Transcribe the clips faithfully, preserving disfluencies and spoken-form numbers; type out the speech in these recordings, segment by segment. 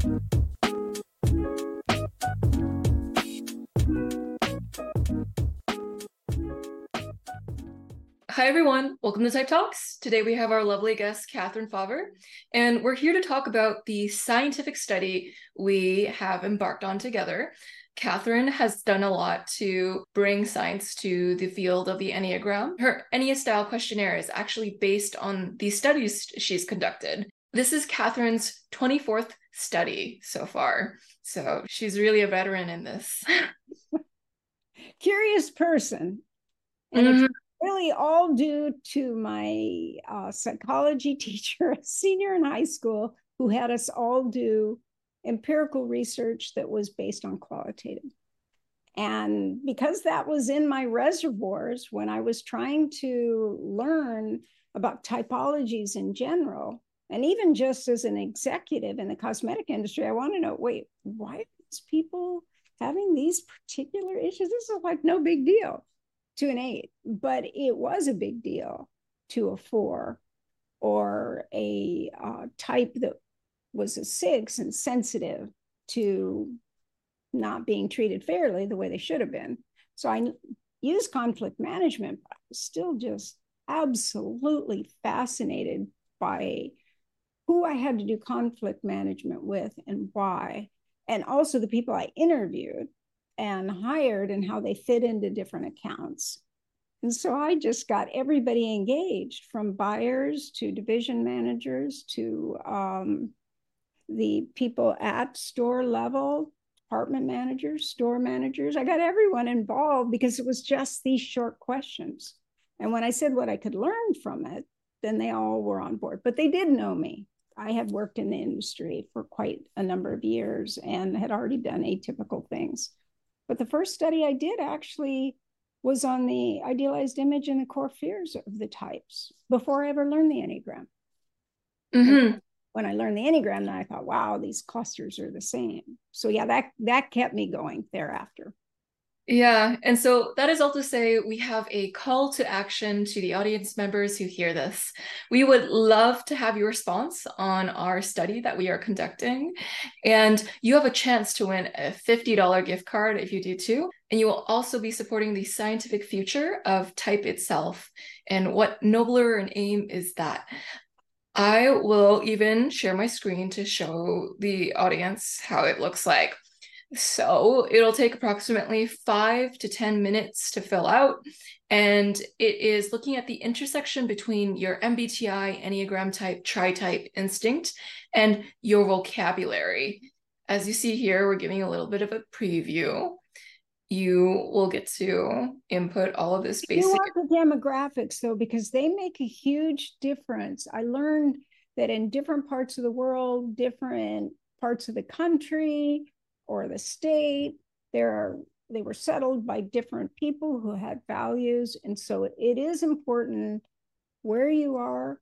Hi, everyone. Welcome to Type Talks. Today we have our lovely guest, Catherine Faber, and we're here to talk about the scientific study we have embarked on together. Catherine has done a lot to bring science to the field of the Enneagram. Her Ennea style questionnaire is actually based on the studies she's conducted. This is Catherine's twenty-fourth study so far, so she's really a veteran in this. Curious person. And mm-hmm. It's really all due to my uh, psychology teacher, a senior in high school, who had us all do empirical research that was based on qualitative. And because that was in my reservoirs when I was trying to learn about typologies in general, and even just as an executive in the cosmetic industry, I want to know, wait, why are these people having these particular issues? This is like no big deal to an eight, but it was a big deal to a four or a uh, type that was a six and sensitive to not being treated fairly the way they should have been. So I used conflict management, but I was still just absolutely fascinated by who I had to do conflict management with and why, and also the people I interviewed and hired and how they fit into different accounts. And so I just got everybody engaged, from buyers to division managers to um, the people at store level, department managers, store managers. I got everyone involved because it was just these short questions. And when I said what I could learn from it, then they all were on board. But they did know me. I had worked in the industry for quite a number of years and had already done atypical things. But the first study I did actually was on the idealized image and the core fears of the types before I ever learned the Enneagram. Mm-hmm. When I learned the Enneagram, then I thought, wow, these clusters are the same. So yeah, that, that kept me going thereafter. Yeah, and so that is all to say we have a call to action to the audience members who hear this. We would love to have your response on our study that we are conducting, and you have a chance to win a fifty dollars gift card if you do too, and you will also be supporting the scientific future of type itself. And what nobler an aim is that? I will even share my screen to show the audience how it looks like. So it'll take approximately five to ten minutes to fill out. And it is looking at the intersection between your M B T I, Enneagram type, tri-type instinct, and your vocabulary. As you see here, we're giving a little bit of a preview. You will get to input all of this basic. You want the demographics, though, because they make a huge difference. I learned that in different parts of the world, different parts of the country, or the state, there are they were settled by different people who had values. And so it is important where you are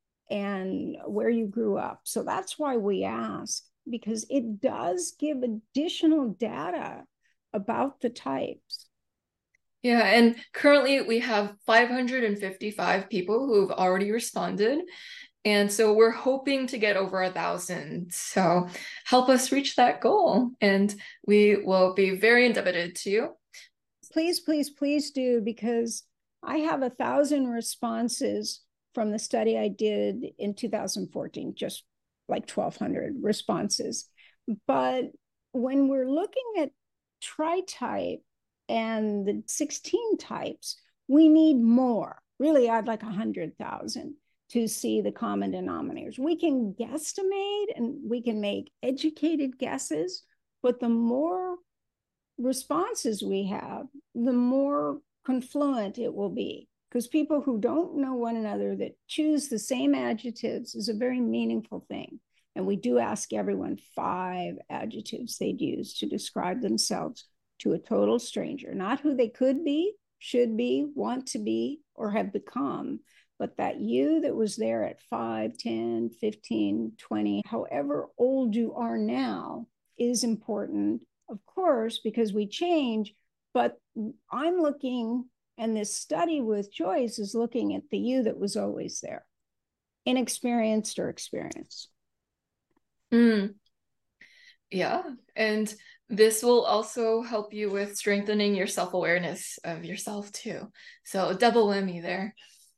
and where you grew up. So that's why we ask, because it does give additional data about the types. Yeah, and currently we have five hundred fifty-five people who've already responded. And so we're hoping to get over a thousand. So help us reach that goal. And we will be very indebted to you. Please, please, please do, because I have a thousand responses from the study I did in two thousand fourteen, just like twelve hundred responses. But when we're looking at tri-type and the sixteen types, we need more. Really, I'd like one hundred thousand. To see the common denominators. We can guesstimate and we can make educated guesses, but the more responses we have, the more confluent it will be. Because people who don't know one another that choose the same adjectives is a very meaningful thing. And we do ask everyone five adjectives they'd use to describe themselves to a total stranger, not who they could be, should be, want to be, or have become, but that you that was there at five, ten, fifteen, twenty, however old you are now is important, of course, because we change. But I'm looking, and this study with Joyce is looking at the you that was always there, inexperienced or experienced. Mm. Yeah. And this will also help you with strengthening your self-awareness of yourself too. So double whammy there.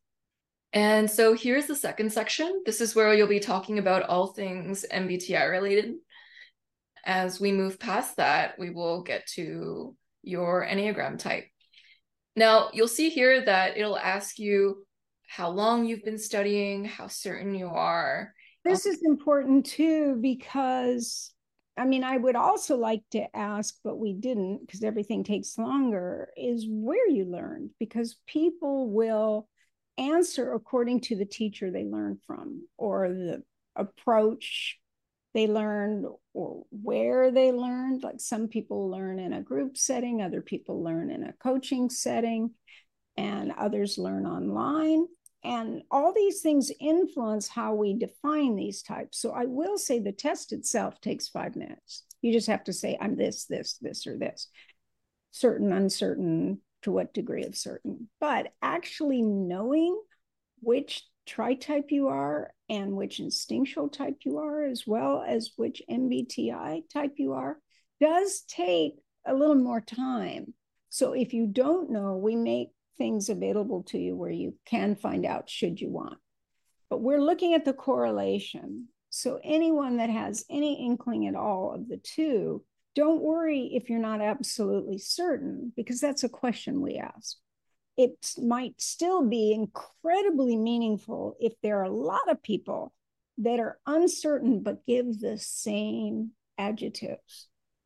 And so here's the second section. This is where you'll be talking about all things M B T I related. As we move past that, we will get to your Enneagram type. Now, you'll see here that it'll ask you how long you've been studying, how certain you are. This is important too, because I mean, I would also like to ask, but we didn't because everything takes longer, is where you learned, because people will answer according to the teacher they learned from or the approach they learned or where they learned. Like some people learn in a group setting, other people learn in a coaching setting, and others learn online. And all these things influence how we define these types. So I will say the test itself takes five minutes. You just have to say, I'm this, this, this, or this. Certain, uncertain, to what degree of certain. But actually knowing which tri-type you are and which instinctual type you are, as well as which M B T I type you are, does take a little more time. So if you don't know, we make things available to you where you can find out should you want. But we're looking at the correlation. So anyone that has any inkling at all of the two, don't worry if you're not absolutely certain, because that's a question we ask. It might still be incredibly meaningful if there are a lot of people that are uncertain but give the same adjectives.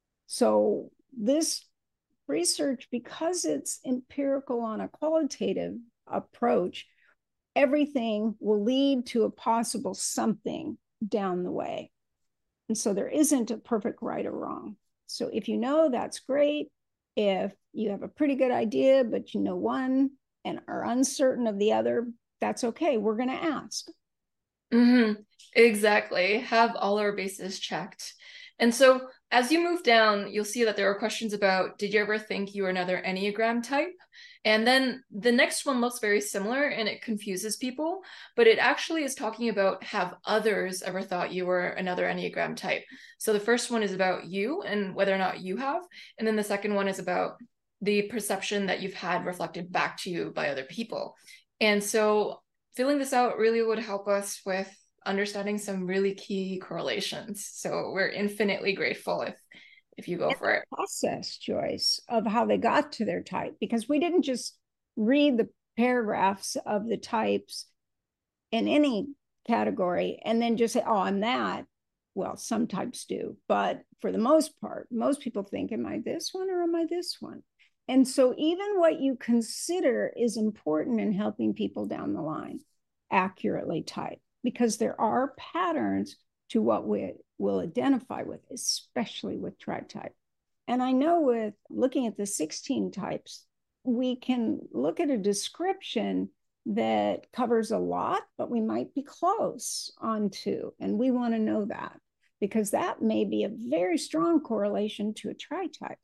So this research, because it's empirical on a qualitative approach, everything will lead to a possible something down the way. And so there isn't a perfect right or wrong. So if you know, that's great. If you have a pretty good idea, but you know one and are uncertain of the other, that's okay. We're going to ask. Mm-hmm. Exactly. Have all our bases checked. And so as you move down, you'll see that there are questions about, did you ever think you were another Enneagram type? And then the next one looks very similar and it confuses people, but it actually is talking about, have others ever thought you were another Enneagram type? So the first one is about you and whether or not you have. And then the second one is about the perception that you've had reflected back to you by other people. And so filling this out really would help us with understanding some really key correlations. So we're infinitely grateful if if you go and for it. Process, Joyce, of how they got to their type, because we didn't just read the paragraphs of the types in any category and then just say, oh, I'm that. Well, some types do, but for the most part, most people think, am I this one or am I this one? And so even what you consider is important in helping people down the line accurately type, because there are patterns to what we will identify with, especially with tri-type. And I know with looking at the sixteen types, we can look at a description that covers a lot, but we might be close on two. And we want to know that, because that may be a very strong correlation to a tri-type.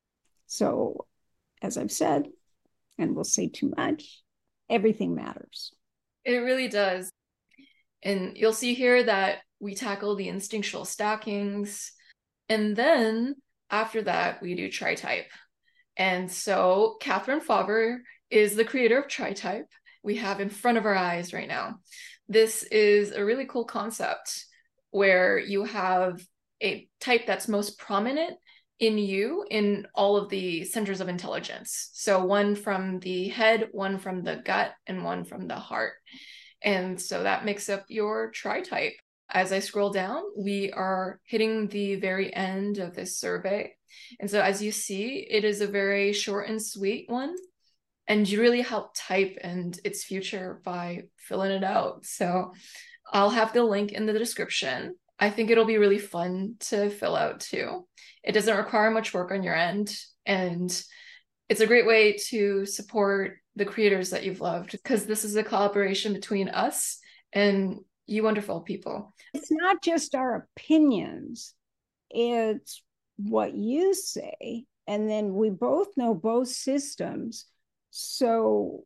So as I've said, and we'll say too much, everything matters. It really does. And you'll see here that we tackle the instinctual stackings. And then after that, we do tri-type. And so Katherine Faber is the creator of tri-type. We have in front of our eyes right now. This is a really cool concept where you have a type that's most prominent in you in all of the centers of intelligence. So one from the head, one from the gut, and one from the heart. And so that makes up your tri-type. As I scroll down, we are hitting the very end of this survey. And so as you see, it is a very short and sweet one. And you really help type and its future by filling it out. So I'll have the link in the description. I think it'll be really fun to fill out too. It doesn't require much work on your end. And it's a great way to support the creators that you've loved, because this is a collaboration between us and you wonderful people. It's not just our opinions, it's what you say. And then we both know both systems. So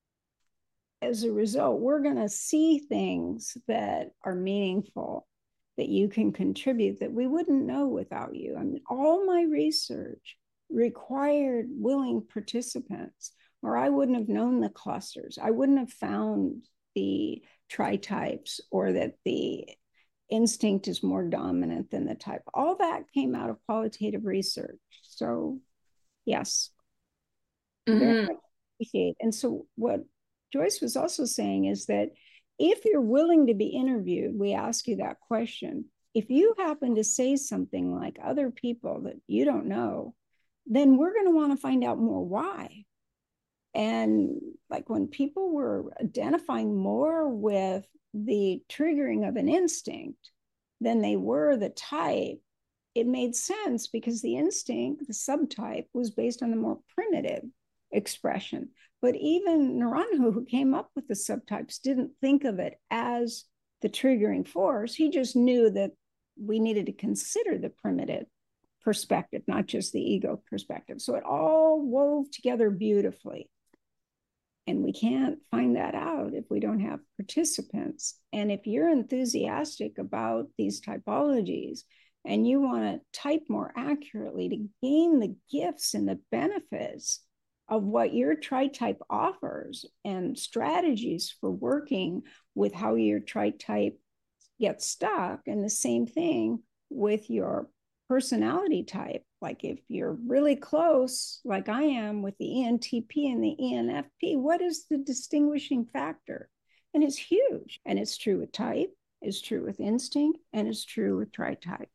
as a result, we're going to see things that are meaningful. that you can contribute that we wouldn't know without you. I mean, all my research required willing participants, or I wouldn't have known the clusters. I wouldn't have found the tri-types, or that the instinct is more dominant than the type. All that came out of qualitative research. So yes, mm-hmm. very much appreciate. And so what Joyce was also saying is that if you're willing to be interviewed, we ask you that question. If you happen to say something like other people that you don't know, then we're going to want to find out more why. And like when people were identifying more with the triggering of an instinct than they were the type, it made sense because the instinct, the subtype, was based on the more primitive expression. But even Naranjo, who came up with the subtypes, didn't think of it as the triggering force. He just knew that we needed to consider the primitive perspective, not just the ego perspective. So it all wove together beautifully. And we can't find that out if we don't have participants. And if you're enthusiastic about these typologies and you want to type more accurately to gain the gifts and the benefits of what your tri-type offers and strategies for working with how your tri-type gets stuck, and the same thing with your personality type. Like if you're really close, like I am with the E N T P and the E N F P, what is the distinguishing factor? And it's huge. And it's true with type, it's true with instinct, and it's true with tri-type.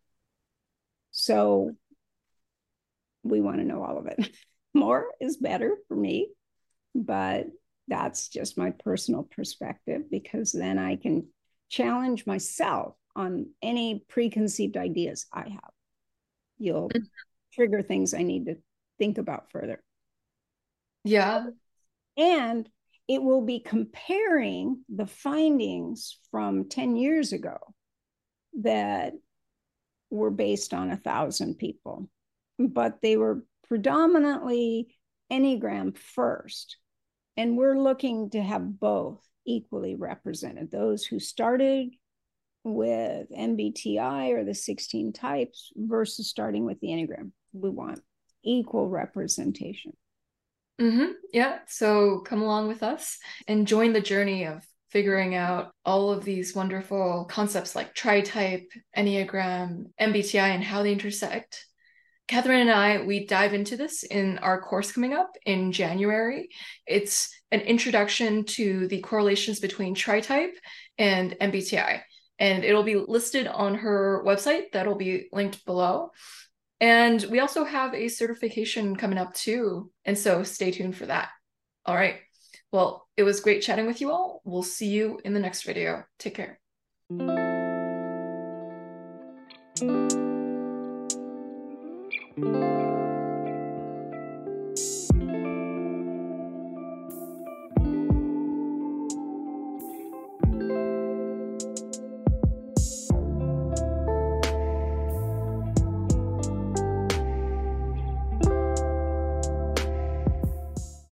So we want to know all of it. More is better for me, but that's just my personal perspective, because then I can challenge myself on any preconceived ideas I have. You'll trigger things I need to think about further. Yeah. And it will be comparing the findings from ten years ago that were based on a thousand people, but they were predominantly Enneagram first. And we're looking to have both equally represented. Those who started with M B T I or the sixteen types versus starting with the Enneagram. We want equal representation. Mm-hmm. Yeah. So come along with us and join the journey of figuring out all of these wonderful concepts like tri-type, Enneagram, M B T I, and how they intersect. Catherine and I, we dive into this in our course coming up in January. It's an introduction to the correlations between tri-type and M B T I. And it'll be listed on her website. That'll be linked below. And we also have a certification coming up too. And so stay tuned for that. All right. Well, it was great chatting with you all. We'll see you in the next video. Take care. Thank you.